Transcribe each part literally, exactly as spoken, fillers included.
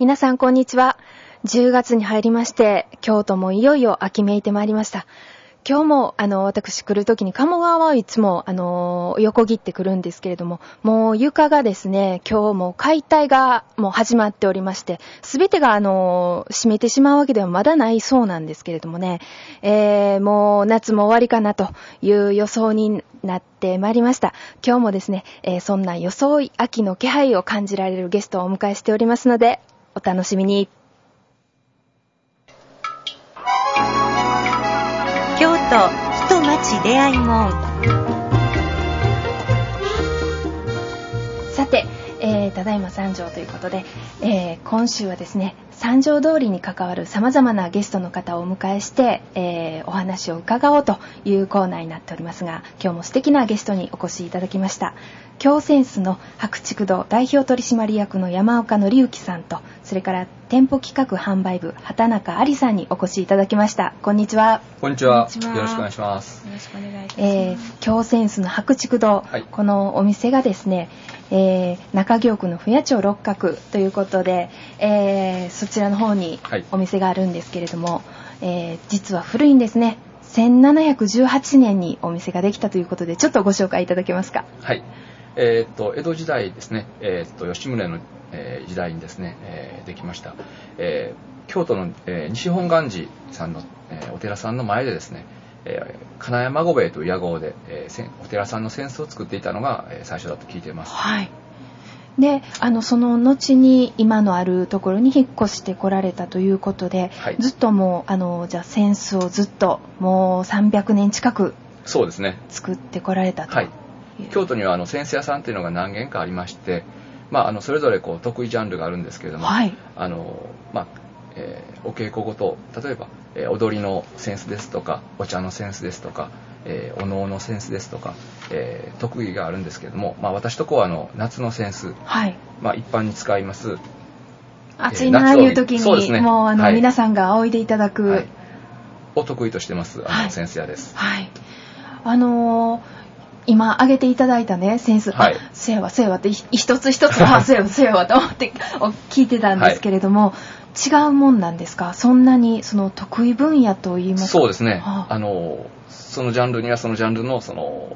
皆さんこんにちは。じゅうがつに入りまして、京都もいよいよ秋めいてまいりました。今日もあの私来るときに鴨川はいつもあの横切ってくるんですけれども、もう床がですね、今日も解体がもう始まっておりまして、すべてがあの閉めてしまうわけではまだないそうなんですけれどもね、えー、もう夏も終わりかなという予想になってまいりました。今日もですね、えー、そんな装い秋の気配を感じられるゲストをお迎えしておりますので、お楽しみに。 京都人町出会い門。 さて、えー、ただいま三条ということで、えー、今週はですね、三条通りに関わる様々なゲストの方をお迎えして、えー、お話を伺おうというコーナーになっておりますが、今日も素敵なゲストにお越しいただきました。京センスの白竹堂代表取締役の山岡紀之さんと、それから店舗企画販売部畑中有さんにお越しいただきました。こんにちは。 こんにちは。よろしくお願いします。 よろしくお願いします。えー、京センスの白竹堂、はい、このお店がですね、えー、中京区の不夜町六角ということで、えー、そちらの方にお店があるんですけれども、はい、えー、実は古いんですね。せんななひゃくじゅうはちねんにお店ができたということで、ちょっとご紹介いただけますか。 はい。えー、っと江戸時代ですね、えー、っと吉宗の、えー、時代にですね、えー、できました、えー、京都の、えー、西本願寺さんの、えー、お寺さんの前でですね、えー、金山御兵衛という屋号で、えー、お寺さんの扇子を作っていたのが、えー、最初だと聞いています。 はい。で、あのその後に今のあるところに引っ越してこられたということで、はい、ずっともうあのじゃあ扇子をずっともうさんびゃくねん近くそうですね作ってこられたと。 はい。京都にはあの扇子屋さんというのが何軒かありまして、まあ、あのそれぞれこう得意ジャンルがあるんですけれども、はい、あのまあえー、お稽古ごと例えば、えー、踊りの扇子ですとかお茶の扇子ですとか、えー、お能の扇子ですとか、えー、得意があるんですけれども、まあ、私とこはあの夏の扇子、はい、まあ、一般に使います暑いなあいう時に、ね、もうあの、はい、皆さんが仰いでいただく、はい、 を得意としてますあの扇子屋です。 はいはい、あのー今挙げていただいたね扇子、はい、せやわせやわって一つ一つはせやわせやわと思って聞いてたんですけれども、はい、違うもんなんですか。そんなにその得意分野といいますか。 そうですね、はあ、あのそのジャンルにはそのジャンルのその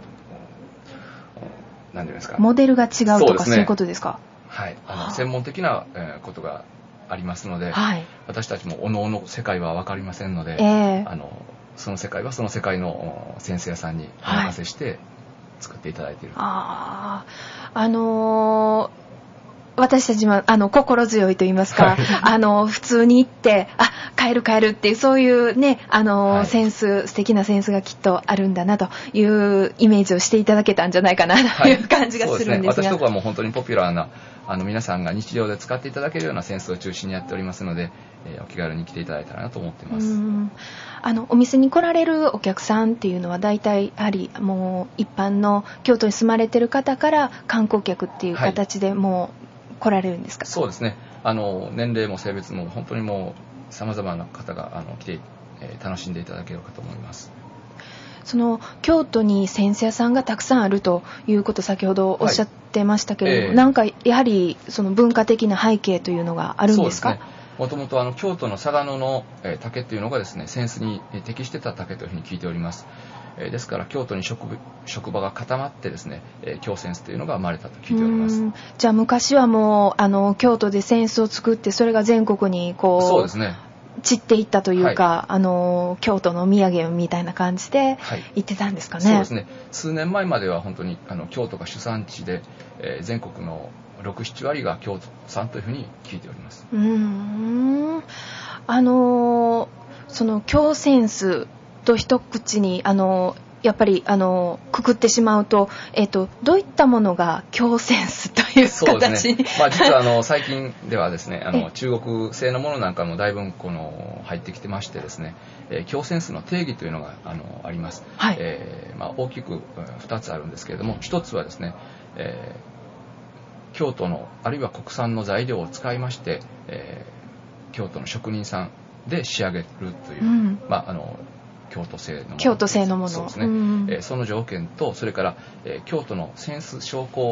何て言うんですか、 モデルが違うとか そうですね、そういうことですか。 はい、あの、はあ、専門的な、えー、ことがありますので、はい、私たちもおのおの世界は分かりませんので、えー、あのその世界はその世界の先生屋さんにお任せして、はい、作っていただいている。 ああ、あのー、私たちもあの心強いと言いますか、あの普通に行ってあ買える買えるっていうそういうねあの、はい、センス素敵なセンスがきっとあるんだなというイメージをしていただけたんじゃないかなという感じがするんですが、はい、そうですね、 私とかはもう本当にポピュラーなあの皆さんが日常で使っていただけるようなセンスを中心にやっておりますので、えー、お気軽に来ていただいたらなと思っています。 うん、あのお店に来られるお客さんっていうのは大体やはりもう一般の京都に住まれてる方から観光客っていう形でもう来られるんですか。はい、 そうですね、あの年齢も性別も本当にもう様々な方があの来て、えー、楽しんでいただけるかと思います。 その京都に扇子屋さんがたくさんあるということ先ほどおっしゃってましたけれども、はい、えー、なんかやはりその文化的な背景というのがあるんですか。 そうですね、もともとあの京都の嵯峨野の、えー、竹というのがですね扇子に適してた竹というふうに聞いております。えー、ですから京都に 職, 職場が固まってですね、えー、京扇子というのが生まれたと聞いております。 うん、じゃあ昔はもうあの京都で扇子を作ってそれが全国にこうそうですね散っていったというか、はい、あの京都のお土産みたいな感じで行ってたんですかね。 はい、そうですね、数年前までは本当にあの京都が主産地で、えー、全国のろく、なな割が京都産というふうに聞いております。 うーん、あのその京扇子と一口にあのやっぱりあのくくってしまうと、えーと、どういったものが京扇子という形に。そうですね、 まあ、実はあの最近ではですねあの中国製のものなんかもだいぶこの入ってきてましてですね、えー、京扇子の定義というのがあのあります。はい、えーまあ、大きくふたつあるんですけれども、ひとつはですね、えー、京都のあるいは国産の材料を使いまして、えー、京都の職人さんで仕上げるという、うん、まああの京都製のもの京都製のものそうですね、うん、えー、その条件とそれから、えー、京都の扇子商工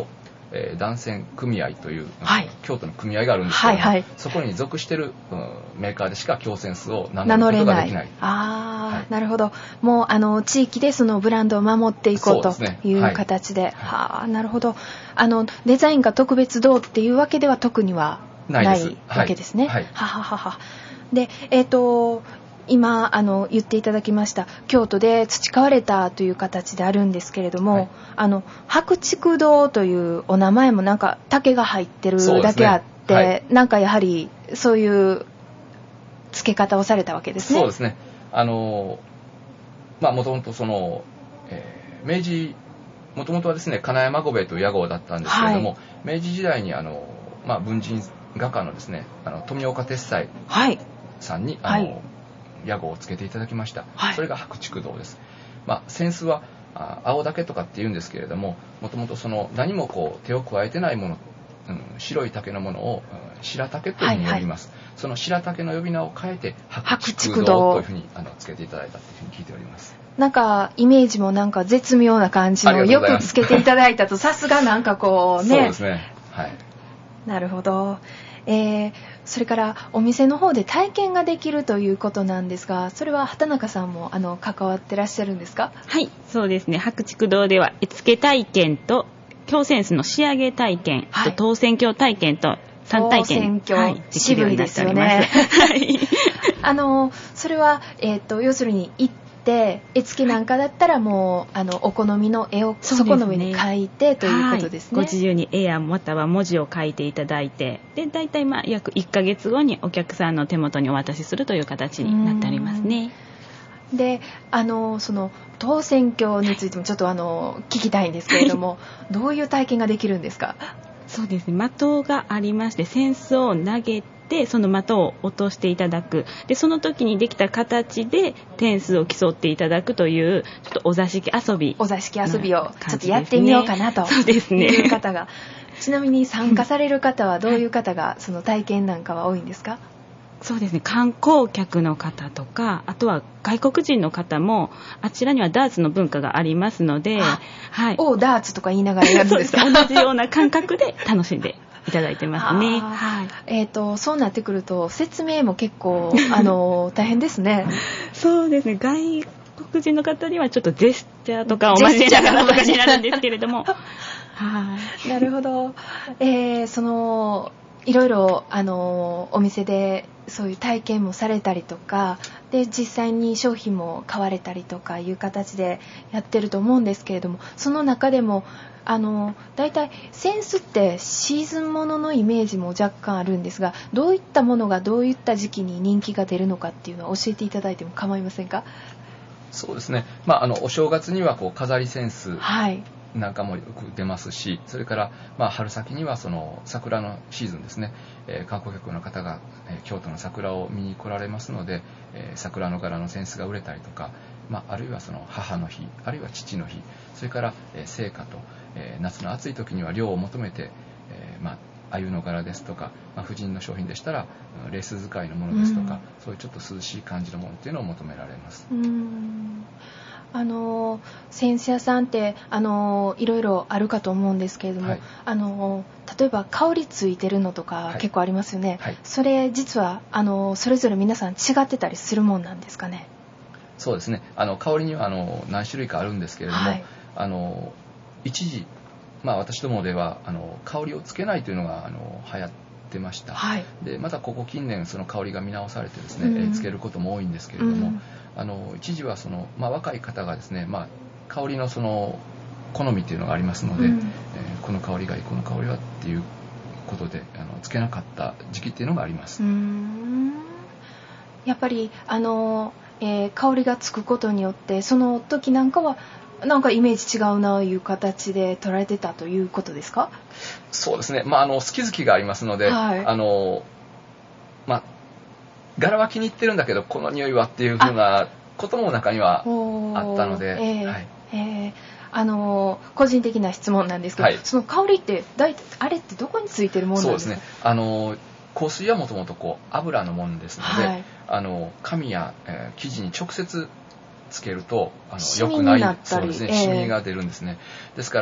えー、団線組合という、 はい、 京都の組合があるんですけども、はいはい、そこに属している、うん、メーカーでしか京センスを名乗ることができない。 ああ、はい、なるほど。もうあの地域でそのブランドを守っていこうという形で、はい、はあ、なるほど。あのデザインが特別どうっていうわけでは特にはないわけですね。はい、はははは。で、えっと。今あの言っていただきました京都で培われたという形であるんですけれども、はい、あの白竹堂というお名前もなんか竹が入ってるだけあって、ね、はい、なんかやはりそういう付け方をされたわけですね。 そうですね。あのまあもともとその、えー、明治もともとはですね金山御兵衛という屋号だったんですけれども、はい、明治時代にあのまあ文人画家のですねあの富岡鉄斎さんに、はい、あの、はい、屋号をつけていただきました、はい、それが白竹堂です。まあ、扇子はあ青竹とかって言うんですけれども、もともとその何もこう手を加えてないもの、うん、白い竹のものを、うん、白竹というふうに呼びます、はいはい、その白竹の呼び名を変えて白竹堂というふうにあのつけていただいたというふうに聞いております。 なんかイメージもなんか絶妙な感じのよくつけていただいたとさすがなんかこうね。 そうですね、はい、 なるほど。えー、それからお店の方で体験ができるということなんですが、それは畑中さんもあの関わってらっしゃるんですか？ はい、そうですね。白竹堂では絵付け体験と京センスの仕上げ体験、はい、と当選鏡体験とさん体験、 当選鏡、はい、渋いですよね。はい、あのそれは、えー、と要するに行ってで絵付けなんかだったらもうあのお好みの絵をそこの上に描いてということですね。 はい、ご自由に絵やまたは文字を書いていただいて、で大体まあ約いっかげつごにお客さんの手元にお渡しするという形になっておりますね。 で、あのその当選鏡についてもちょっとあの聞きたいんですけれども、はい、どういう体験ができるんですか？ そうですね。的がありまして、扇子を投げてでその的を落としていただく、でその時にできた形で点数を競っていただくというちょっとお座敷遊び、 お座敷遊びをちょっとやってみようかなとそうですねいう方がちなみに参加される方はどういう方がその体験なんかは多いんですか？ そうですね、観光客の方とか、あとは外国人の方も、あちらにはダーツの文化がありますので、 はい、おダーツとか言いながらやるんですか？ 同じような感覚で楽しんでいただいてますね。はい、 えーと、そうなってくると説明も結構あの大変ですね。 そうですね、外国人の方にはちょっとジェスチャーとかを交えながらとかになるんですけれどもはい、なるほど。えー、そのいろいろあのお店でそういう体験もされたりとかで実際に商品も買われたりとかいう形でやってると思うんですけれども、その中でもあのだいたい扇子ってシーズンもののイメージも若干あるんですが、どういったものがどういった時期に人気が出るのかっていうのを教えていただいても構いませんか？ そうですね、まあ、あのお正月にはこう飾り扇子なんかもよく出ますし、それから、まあ、春先にはその桜のシーズンですね、えー、観光客の方が、えー、京都の桜を見に来られますので、えー、桜の柄の扇子が売れたりとか、まあ、あるいはその母の日、あるいは父の日、それから、えー、生花と、えー、夏の暑い時には涼を求めて、えーまあ、鮎の柄ですとか、まあ、婦人の商品でしたらレース使いのものですとか、うん、そういうちょっと涼しい感じのものっていうのを求められます。 うーん、あの扇子屋さんってあのいろいろあるかと思うんですけれども、はい、あの例えば香りついてるのとか結構ありますよね。はいはい、それ実はあのそれぞれ皆さん違ってたりするもんなんですかね？ そうですね、あの香りにはあの何種類かあるんですけれども、はい、あの一時、まあ、私どもではあの香りをつけないというのがあの流行ってました。はい、でまたここ近年その香りが見直されてですね、うん、つけることも多いんですけれども、うん、あの一時はその、まあ、若い方がですね、まあ、香りのその好みというのがありますので、うん、えー、この香りがいいこの香りはっていうことであのつけなかった時期っていうのがあります。 うーん、やっぱりあの、えー、香りがつくことによってその時なんかはなんかイメージ違うなという形で捉えてたということですか？ そうですね、まあ、あの好き好きがありますので、はい、あのまあ柄は気に入ってるんだけどこの匂いはっていう風なことも中にはあったので、えーはいえー、あの個人的な質問なんですけど、はい、その香りってだいあれってどこについてるものなんですか？ そうですね、あの香水はもともとこう油のものですので、はい、あの紙や、えー、生地に直接つけるとあの良くない、そうですね、シミが出るんですね。ですから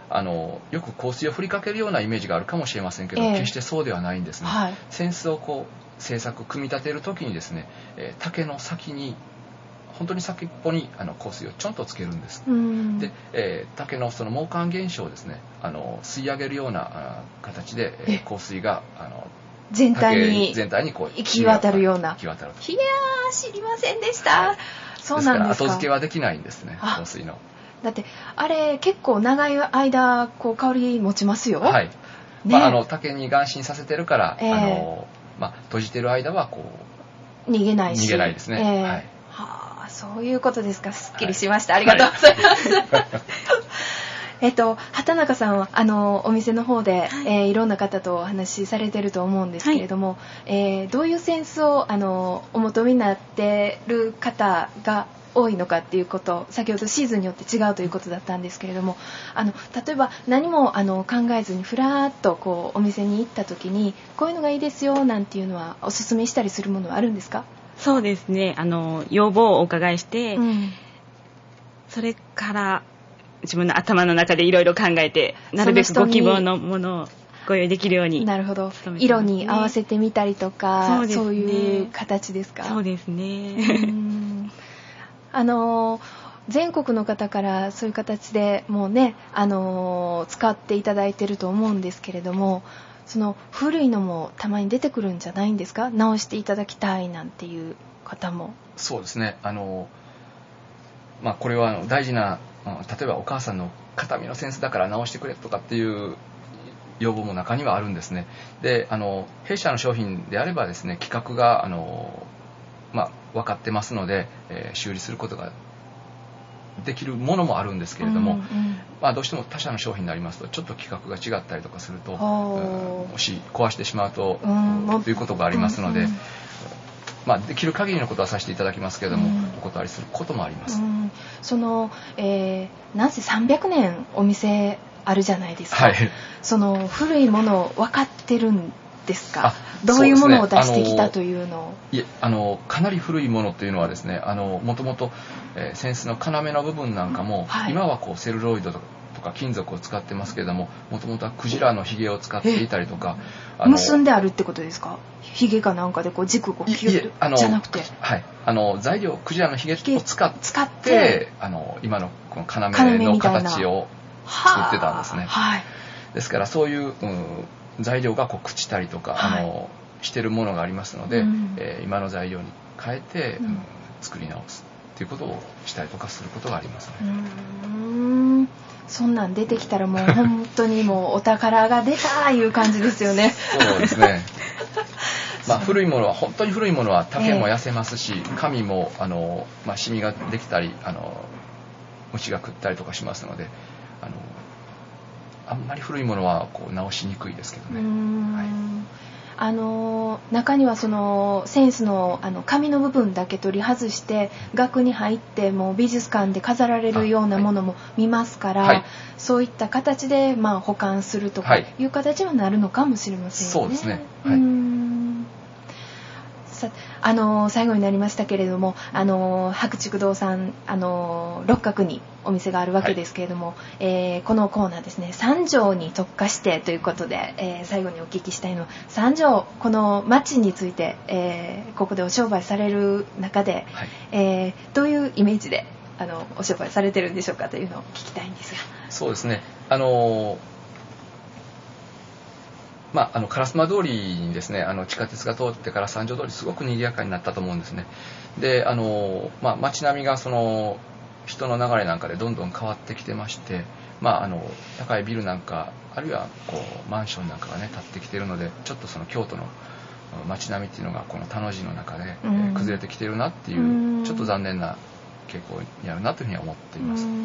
あのよく香水を振りかけるようなイメージがあるかもしれませんけど、 えー、 決してそうではないんですね。 はい、 扇子をこう製作組み立てる時にですね、えー、竹の先に本当に先っぽにあの香水をちょんとつけるんです。で、えー、竹のその毛管現象をですね、あの吸い上げるような形で、えー、香水があの全体に全体にこう行き渡るような。 行き渡る。 いやー、知りませんでした。はい、そうなんですか。 ですから後付けはできないんですね、香水の。 だってあれ結構長い間こう香り持ちますよ。 はい。ね、まあ、あの竹に眼心させてるから、えー、あのまあ閉じてる間はこう逃げないし。 逃げないですね。えー、はい。 はあ、そういうことですか。すっきりしました。はい、ありがとうございます。はい、えっと畑中さんはあのお店の方で、はい、えー、いろんな方とお話しされてると思うんですけれども、はい、えー、どういうセンスをあのお求めになってる方が多いのかっていうこと、先ほどシーズンによって違うということだったんですけれども、あの例えば何もあの考えずにふらーっとこうお店に行った時にこういうのがいいですよなんていうのはおすすめしたりするものはあるんですか？ そうですね、あの要望をお伺いして、うん、それから自分の頭の中でいろいろ考えてなるべくご希望のものをご用意できるように。 なるほど、色に合わせてみたりとか、そうですね、そういう形ですか？ そうですね。 うんあの全国の方からそういう形でもうね、あの使っていただいてると思うんですけれども、その古いのもたまに出てくるんじゃないんですか？直していただきたいなんていう方も。 そうですね、あの、まあ、これは大事な、例えばお母さんの形見のセンスだから直してくれとかっていう要望も中にはあるんですね。で、あの弊社の商品であればですね、規格があのまあ、分かってますので、えー、修理することができるものもあるんとけれども、うんうん、まあ、どうしても他社の商品になりますとちょっと規格が違ったりとかすると、うん、もし壊してしまうと、うん、ということがありますので、うんうん、まあ、できる限りのことはさせていただきますけれども、うん、お断りすることもあります。うん、 その、えー、なんせさんびゃくねんお店あるじゃないですか、はい、その古いもの分かってるんですか？どういうものを出してきたというのを。 いえ、あのかなり古いものというのはですね、あのもともと、えー、扇子の要の部分なんかも、はい、今はこうセルロイドとか金属を使ってますけれども、もともとはクジラのヒゲを使っていたりとか、 あの結んであるってことですか？ヒゲかなんかでこう軸をキュッとじゃなくて、 はい、あの材料クジラのヒゲを使って、使ってあの今のこの要の形を作ってたんですね。はい、ですからそういう、うん、材料がこう朽ちたりとか、はい、あのしてるものがありますので、うん、えー、今の材料に変えて、うんうん、作り直すっていうことをしたりとかすることがありますね。 うーん、そんなん出てきたらもう本当にもうお宝が出たいう感じですよね。 そうですね。まあ、古いものは本当に古いものは竹も痩せますし、えー、紙もあの、まあ、シミができたりあの虫が食ったりとかしますので、あのあんまり古いものはこう直しにくいですけどね。うーん、はい、 あの中にはそのセンスの、あの紙の部分だけ取り外して額に入ってもう美術館で飾られるようなものも見ますから、はい、そういった形でまあ保管するとかいう形にはなるのかもしれませんよね。 そうですね。はい、うーん、 さあの最後になりましたけれども、あの白竹堂さん、あの六角にお店があるわけですけれども、はい、えー、このコーナーですね、三条に特化してということで、えー、最後にお聞きしたいのは三条、この町について、えー、ここでお商売される中で、はい、えー、どういうイメージであのお商売されてるんでしょうかというのを聞きたいんですが。 そうですね、あのまあ、あの烏丸通りにですね、あの地下鉄が通ってから三条通りすごく賑やかになったと思うんですね。で、あの、まあ、街並みがその人の流れなんかでどんどん変わってきてまして、まあ、あの高いビルなんかあるいはこうマンションなんかがね建ってきているので、ちょっとその京都の街並みっていうのがこの田の字の中で、うん、えー、崩れてきているなっていう、うん、ちょっと残念な傾向にあるなというふうには思っています。うん、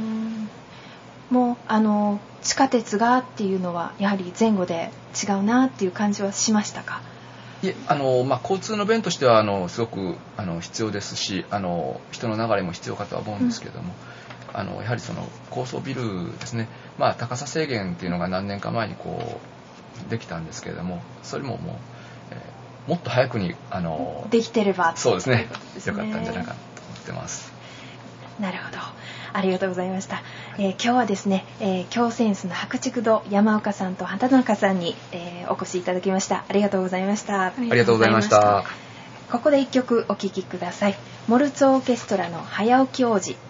もうあの地下鉄がっていうのはやはり前後で違うなっていう感じはしましたか？ いえ、あの、まあ、交通の便としてはあのすごくあの必要ですし、あの人の流れも必要かとは思うんですけれども、うん、あのやはりその高層ビルですね、まあ、高さ制限っていうのが何年か前にこうできたんですけれども、それももう、えー、もっと早くにあのできてれば、 そうですね、よかったんじゃないかと思ってます。 なるほど。 ありがとうございました。えー、今日はですね、えー、京センスの白竹堂山岡さんと畑中さんに、えー、お越しいただきました。ありがとうございました。ありがとうございました。 ここで一曲お聴きください。モルツオーケストラの早起き王子。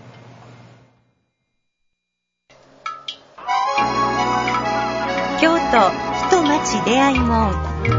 京都人町出会い門。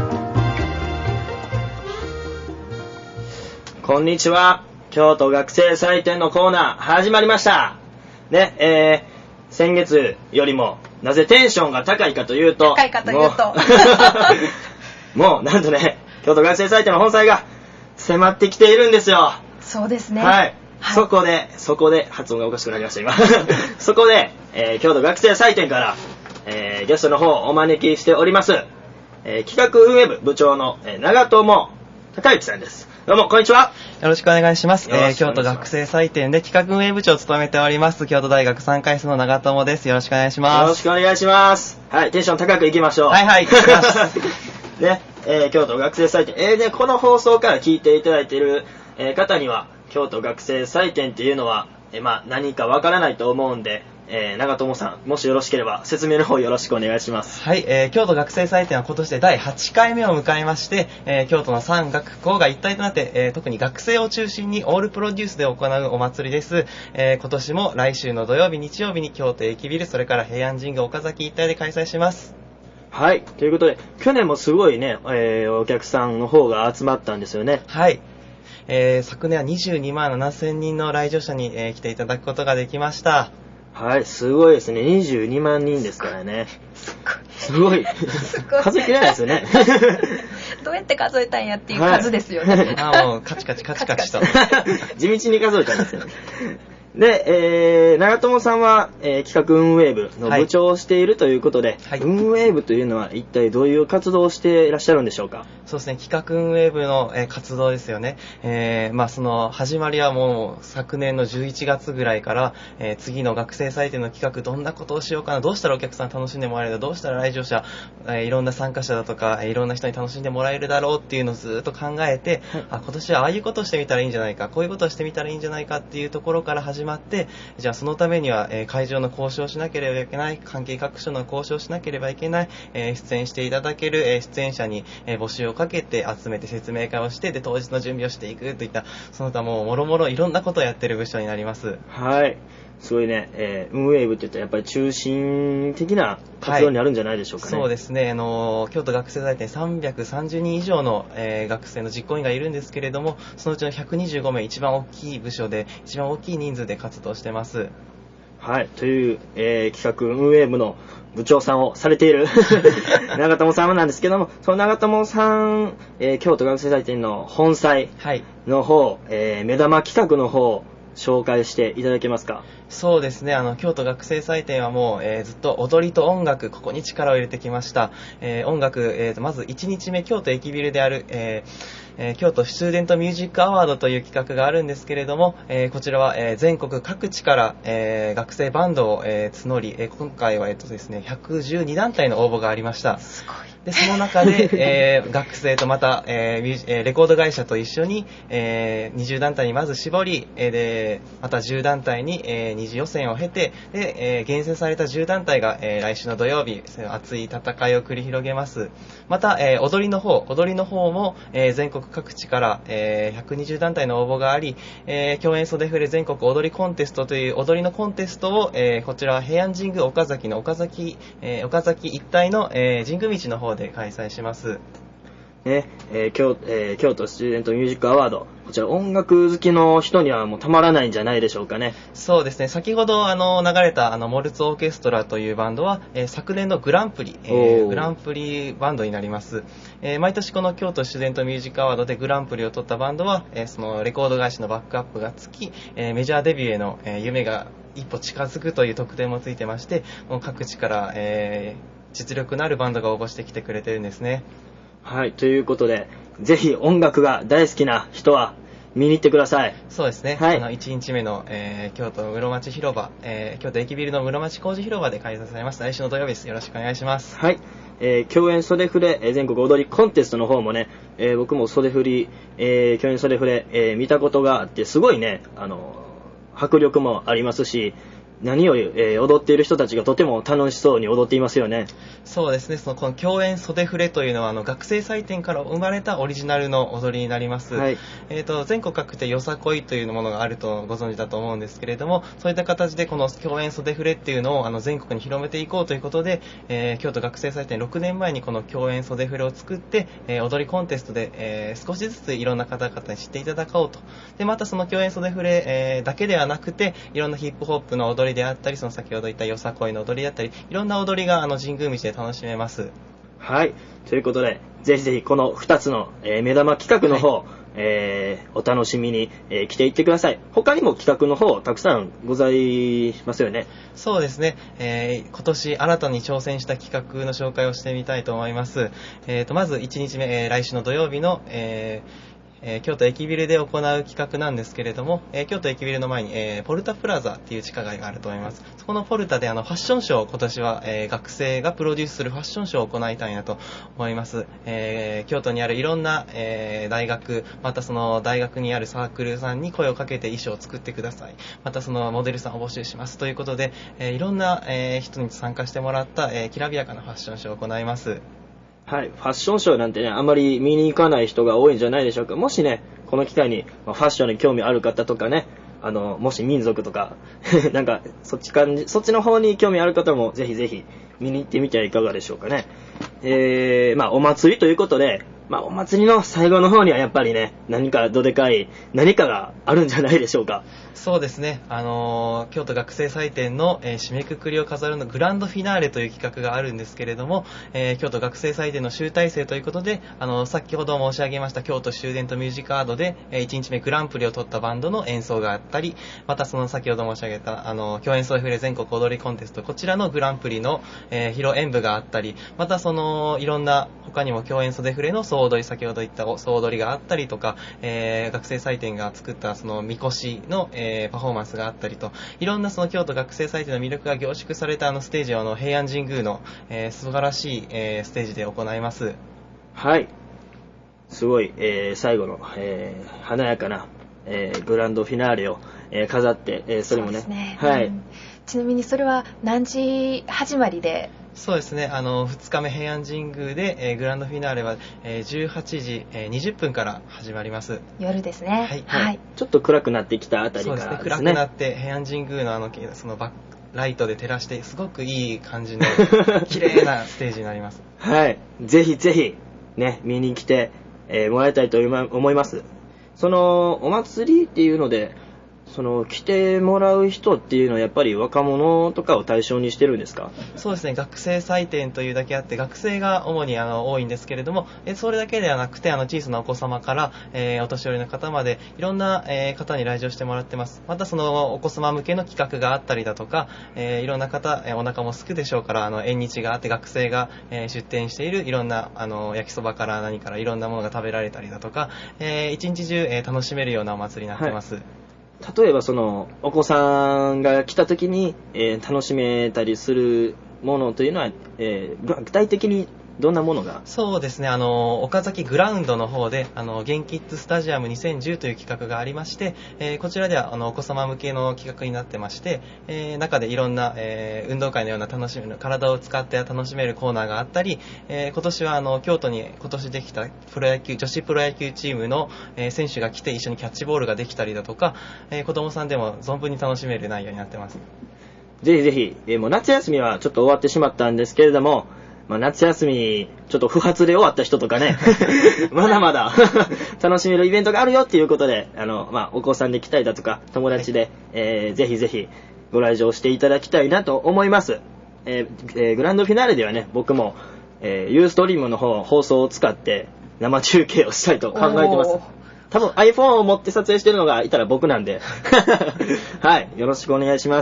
こんにちは。京都学生祭典のコーナー始まりましたね。えー、先月よりもなぜテンションが高いかというと高いかというともう、もうなんとね、京都学生祭典の本祭が迫ってきているんですよ。 そうですね。 はい。はい、そこでそこで発音がおかしくなりました今そこで、えー、京都学生祭典から、えー、ゲストの方をお招きしております、えー、企画運営部部長の、えー、長友孝之さんです。どうもこんにちは。 よろしくお願いします。えー、京都学生祭典で企画運営部長を務めております京都大学さんかい生の長友です。よろしくお願いします。 よろしくお願いします。はい、テンション高くいきましょう。 はいはいね、えー、京都学生祭典、えー、でこの放送から聞いていただいている、えー、方には京都学生祭典っていうのは、えー、まあ何かわからないと思うんで、えー、長友さん、もしよろしければ説明の方よろしくお願いします。 はい、えー、京都学生祭典は今年でだいはちかいめを迎えまして、えー、京都のさん学校が一体となって、えー、特に学生を中心にオールプロデュースで行うお祭りです。えー、今年も来週の土曜日日曜日に京都駅ビル、それから平安神宮岡崎一帯で開催します。 はい、ということで去年もすごいね、えー、お客さんの方が集まったんですよね。 はい、えー、昨年はにじゅうにまんななせんにんの来場者に、えー、来ていただくことができました。 はい、すごいですね。にじゅうにまんにんですからね。すごい。すごい。数えきれないですよね。 どうやって数えたんやっていう数ですよね。はい、 あもうカチカチカチカチと。 地道に数えたんですよ。で、えー、長友さんは、えー、企画運営部の部長をしているということで、はい、運営部というのは一体どういう活動をしていらっしゃるんでしょうか。 そうですね、企画運営部の、えー、活動ですよね。えー、まあその始まりはもう昨年のじゅういちがつぐらいから、えー、次の学生祭典の企画どんなことをしようかな、どうしたらお客さん楽しんでもらえるだろう、どうしたら来場者、えー、いろんな参加者だとか、えー、いろんな人に楽しんでもらえるだろうっていうのをずっと考えて、はい、あ今年はああいうことをしてみたらいいんじゃないか、こういうことをしてみたらいいんじゃないかっていうところから始まって、じゃあそのためには、えー、会場の交渉をしなければいけない、関係各所の交渉をしなければいけない、えー、出演していただける、えー、出演者に、えー、募集をかけて集めて説明会をして、で当日の準備をしていくといったその他もうもろもろいろんなことをやっている部署になります。 はい、すごいね、えー、運営部って言ったらやっぱり中心的な活動になるんじゃないでしょうかね。 はい、そうですね、あの京都学生祭典さんびゃくさんじゅうにん以上の、えー、学生の実行委員がいるんですけれども、そのうちのひゃくにじゅうごめい、一番大きい部署で一番大きい人数で活動してます。 はい、という、えー、企画運営部の部長さんをされている長友さんなんですけども、その長友さん、えー、京都学生祭典の本祭の方、はい、えー、目玉企画の方紹介していただけますか。 そうですね、あの京都学生祭典はもう、えー、ずっと踊りと音楽、ここに力を入れてきました。えー、音楽、えーと、まずいちにちめ京都駅ビルである、えーえー、京都スチューデントミュージックアワードという企画があるんですけれども、えー、こちらは、えー、全国各地から、えー、学生バンドを、えー、募り、えー、今回は、えーとですね、ひゃくじゅうにだんたいの応募がありました。 すごい。 でその中で、えー、学生とまた、えー、レコード会社と一緒に、えー、にじゅうだんたいにまず絞り、えー、でまたじゅうだんたいに、えー、二次予選を経て、で、えー、厳選されたじゅうだんたいが、えー、来週の土曜日熱い戦いを繰り広げます。また、えー、踊りの方踊りの方も、えー、全国各地から、えー、ひゃくにじゅうだんたいの応募があり、えー、共演袖振れ全国踊りコンテストという踊りのコンテストを、えー、こちらは平安神宮岡崎の岡崎、えー、岡崎一帯の、えー、神宮道の方で開催します。 ねえー 京, えー、京都スチューデントミュージックアワード、こちら音楽好きの人にはもうたまらないんじゃないでしょうかね。 そうですね、先ほどあの流れたあのモルツオーケストラというバンドは、えー、昨年のグランプリ、えー、グランプリバンドになります。えー、毎年この京都スチューデントミュージックアワードでグランプリを取ったバンドは、えー、そのレコード会社のバックアップがつき、えー、メジャーデビューへの、えー、夢が一歩近づくという特典もついてまして、もう各地から、えー、実力のあるバンドが応募してきてくれてるんですね。 はい、ということでぜひ音楽が大好きな人は見に行ってください。 そうですね、はい、あのいちにちめの、えー、京都室町広場、えー、京都駅ビルの室町工事広場で開催されます。来週の土曜日です。よろしくお願いします。 はい、えー、共演袖振れ、えー、全国踊りコンテストの方もね、えー、僕も袖振り、えー、共演袖振れ、えー、見たことがあって、すごいね、あの迫力もありますし、何より、えー、踊っている人たちがとても楽しそうに踊っていますよね。 そうですね。そのこの共演袖触れというのはあの学生祭典から生まれたオリジナルの踊りになります。はい、えーと全国各地でよさこいというものがあるとご存知だと思うんですけれども、そういった形でこの共演袖触れっていうのをあの全国に広めていこうということで、えー、京都学生祭典ろくねんまえにこの共演袖触れを作って、えー、踊りコンテストで、えー、少しずついろんな方々に知っていただこうと。でまたその共演袖触れ、えー、だけではなくて、いろんなヒップホップの踊りであったり、その先ほど言ったよさこいの踊りだったり、いろんな踊りがあの神宮道で楽しめます。 はい、ということでぜひぜひこのふたつの、えー、目玉企画の方、はい、えー、お楽しみに、えー、来ていってください。他にも企画の方たくさんございますよね。 そうですね、えー、今年新たに挑戦した企画の紹介をしてみたいと思います。えー、とまずいちにちめ、えー、来週の土曜日の、えーえー、京都駅ビルで行う企画なんですけれども、えー、京都駅ビルの前に、えー、ポルタプラザっていう地下街があると思います。そこのポルタであのファッションショーを今年は、えー、学生がプロデュースするファッションショーを行いたいなと思います。えー、京都にあるいろんな、えー、大学、またその大学にあるサークルさんに声をかけて衣装を作ってください。またそのモデルさんを募集しますということで、えー、いろんな、えー、人に参加してもらった、えー、きらびやかなファッションショーを行います。 はい、ファッションショーなんてね、あまり見に行かない人が多いんじゃないでしょうか。もしね、この機会に、まあ、ファッションに興味ある方とかね、あの、もし民族とか、なんか、そっち感じ、そっちの方に興味ある方も、ぜひぜひ、見に行ってみてはいかがでしょうかね。えー、まあ、お祭りということで、まあ、お祭りの最後の方にはやっぱりね、何かどでかい、何かがあるんじゃないでしょうか。 そうですね、あのー、京都学生祭典の、えー、締めくくりを飾るのグランドフィナーレという企画があるんですけれども、えー、京都学生祭典の集大成ということで、あのー、先ほど申し上げました京都スチューデントミュージックアワードで、えー、いちにちめグランプリを取ったバンドの演奏があったり、またその先ほど申し上げたあのー、共演奏フレ全国踊りコンテスト、こちらのグランプリの、えー、披露演舞があったり、またそのいろんな他にも共演袖フレの総踊り、先ほど言った総踊りがあったりとか、えー、学生祭典が作ったそのみこしの、えー、パフォーマンスがあったりと、いろんなその京都学生祭典の魅力が凝縮されたあのステージをあの平安神宮の、えー、素晴らしい、えー、ステージで行います。 はい、すごい、えー、最後の、えー、華やかな、えー、グランドフィナーレを、えー、飾って、えー、それもね、 そうですね、 はい、 うん、ちなみにそれは何時始まりで？ そうですね、あのふつかめ平安神宮で、えー、グランドフィナーレは、えー、じゅうはちじ、えー、にじゅっぷんから始まります。 夜ですね。 はい、 はい、 ちょっと暗くなってきたあたりからですね。 そうですね、暗くなって平安神宮のあのそのバックライトで照らしてすごくいい感じの綺麗なステージになります。 はい、ぜひぜひね見に来て、えー、もらいたいと思います。そのお祭りっていうので、その来てもらう人っていうのはやっぱり若者とかを対象にしてるんですか？ そうですね、学生祭典というだけあって学生が主にあの多いんですけれども、えそれだけではなくてあの小さなお子様から、えー、お年寄りの方までいろんな、えー、方に来場してもらってます。またそのお子様向けの企画があったりだとか、えー、いろんな方、えー、お腹もすくでしょうからあの縁日があって学生が、えー、出店しているいろんなあの焼きそばから何からいろんなものが食べられたりだとか、えー、一日中、えー、楽しめるようなお祭りになってます。はい、 例えばそのお子さんが来た時に、えー、楽しめたりするものというのは、えー、具体的にどんなものが？ そうですね、あの岡崎グラウンドの方であのゲンキッズスタジアムにせんじゅうという企画がありまして、えー、こちらではあのお子様向けの企画になってまして、えー、中でいろんな、えー、運動会のような楽しみ体を使って楽しめるコーナーがあったり、えー、今年はあの京都に今年できたプロ野球女子プロ野球チームの、えー、選手が来て一緒にキャッチボールができたりだとか、えー、子供さんでも存分に楽しめる内容になってます。 ぜひぜひ、えー、もう夏休みはちょっと終わってしまったんですけれども、まあ、夏休みちょっと不発で終わった人とかねまだまだ楽しめるイベントがあるよっていうことで、あの、まあ、お子さんで来たりだとか友達で、はい、えー、ぜひぜひご来場していただきたいなと思います。えーえー、グランドフィナーレではね、僕も、えー、ユーストリームの方放送を使って生中継をしたいと考えてます。多分 iPhone を持って撮影してるのがいたら僕なんではい、よろしくお願いします。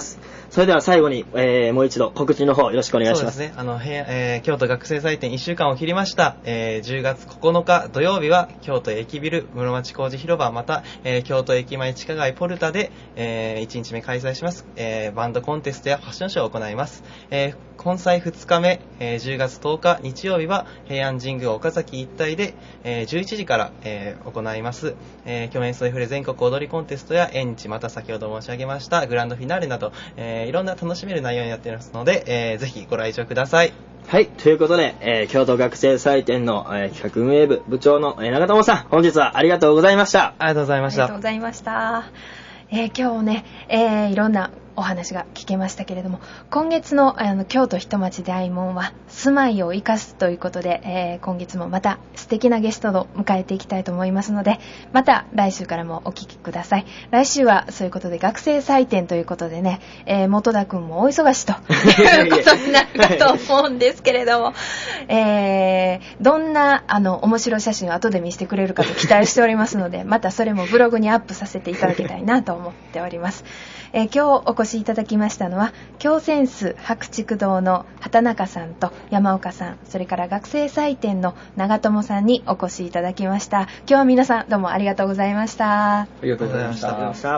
それでは最後に、えー、もう一度告知の方よろしくお願いします。 そうですね。あの、えー、京都学生祭典いっしゅうかんを切りました。えー、じゅうがつここのか土曜日は京都駅ビル室町工事広場、また、えー、京都駅前地下街ポルタで、えー、いちにちめ開催します。えー、バンドコンテストやファッションショーを行います。えー、今祭ふつかめ、えー、じゅうがつとおか日曜日は平安神宮岡崎一帯で、えー、じゅういちじから、えー、行います。えー、去年ソイフレ全国踊りコンテストや園地、また先ほど申し上げましたグランドフィナーレなど、えー、いろんな楽しめる内容になっていますので、えー、ぜひご来場ください。 はい、ということで、えー、京都学生祭典の、えー、企画運営部部長の、えー、長友さん、本日はありがとうございました。 ありがとうございました。 ありがとうございました。えー、今日ね、えー、いろんなお話が聞けましたけれども、今月の、あの京都人町大門は住まいを生かすということで、えー、今月もまた素敵なゲストを迎えていきたいと思いますので、また来週からもお聞きください。来週はそういうことで学生祭典ということでね、えー、本田くんもお忙しということになるかと思うんですけれども、えー、どんなあの面白い写真を後で見せてくれるかと期待しておりますので、またそれもブログにアップさせていただきたいなと思っております。えー、今日お越しいただきましたのは京センス白竹堂の畑中さんと山岡さん、それから学生祭典の長友さんにお越しいただきました。今日は皆さんどうもありがとうございました。 ありがとうございました。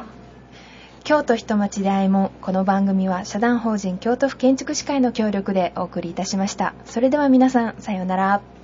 京都人町大門、この番組は社団法人京都府建築士会の協力でお送りいたしました。それでは皆さんさようなら。